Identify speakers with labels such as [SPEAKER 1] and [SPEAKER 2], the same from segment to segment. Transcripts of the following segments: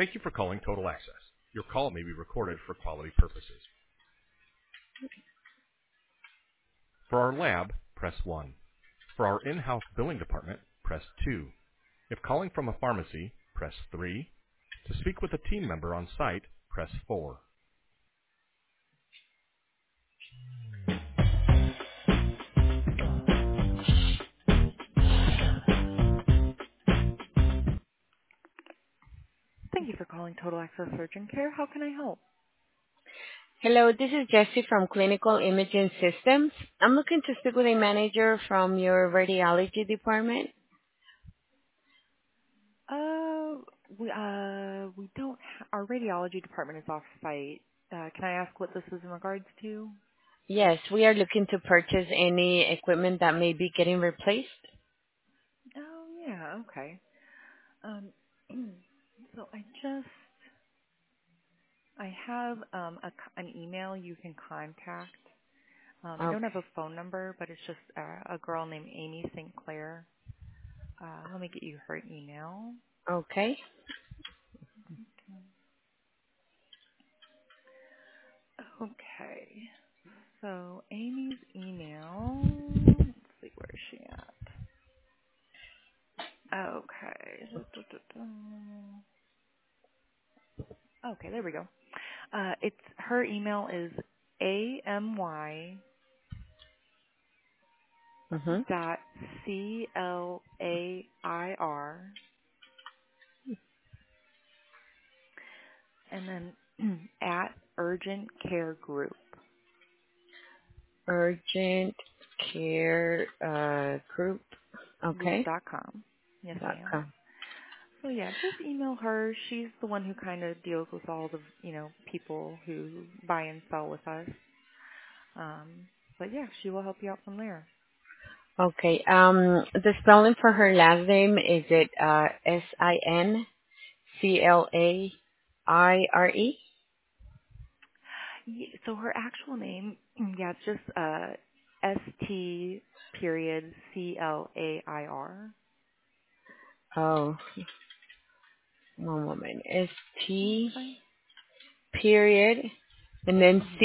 [SPEAKER 1] Thank you for calling Total Access. Your call may be recorded for quality purposes. For our lab, press 1. For our in-house billing department, press 2. If calling from a pharmacy, press 3. To speak with a team member on site, press 4. Thank you for calling Total Access Surgeon Care. How can I help?
[SPEAKER 2] Hello, this is Jessie from Clinical Imaging Systems. I'm looking to speak with a manager from your radiology department.
[SPEAKER 1] Uh, we don't. Our radiology department is off site. Can I ask what this is in regards to?
[SPEAKER 2] Yes, we are looking to purchase any equipment that may be getting replaced.
[SPEAKER 1] Oh yeah, okay. Um, so I have an email you can contact. I
[SPEAKER 2] Okay.
[SPEAKER 1] don't have a phone number, but it's just a girl named Amy St. Clair. Let me get you her email.
[SPEAKER 2] Okay.
[SPEAKER 1] Okay. So Amy's email. Let's see, where is she at? Okay. Okay, there we go. It's her email is AMY
[SPEAKER 2] Mhm.
[SPEAKER 1] dot CLAIR and then at Urgent Care Group
[SPEAKER 2] Urgent care group. Okay.
[SPEAKER 1] group.com. Yes, ma'am.
[SPEAKER 2] .com.
[SPEAKER 1] So yeah, just email her. She's the one who kind of deals with all the people who buy and sell with us. But yeah, she will help you out from there.
[SPEAKER 2] Okay. The spelling for her last name is it SINCLAIRE?
[SPEAKER 1] So her actual name, yeah, it's just ST period CLAIR.
[SPEAKER 2] Oh, one moment.
[SPEAKER 1] That's
[SPEAKER 2] ST
[SPEAKER 1] fine.
[SPEAKER 2] period and then
[SPEAKER 1] Mhm.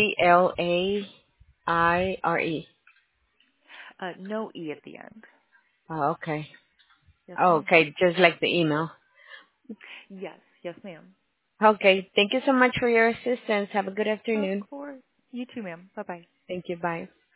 [SPEAKER 2] CLAIRE.
[SPEAKER 1] No E at the end.
[SPEAKER 2] Oh, okay.
[SPEAKER 1] Yes,
[SPEAKER 2] Oh,
[SPEAKER 1] ma'am.
[SPEAKER 2] okay, just like the email.
[SPEAKER 1] Yes, ma'am.
[SPEAKER 2] Okay, thank you so much for your assistance. Have a good
[SPEAKER 1] Of
[SPEAKER 2] afternoon.
[SPEAKER 1] course. You too, ma'am. Bye bye.
[SPEAKER 2] Thank you. Bye.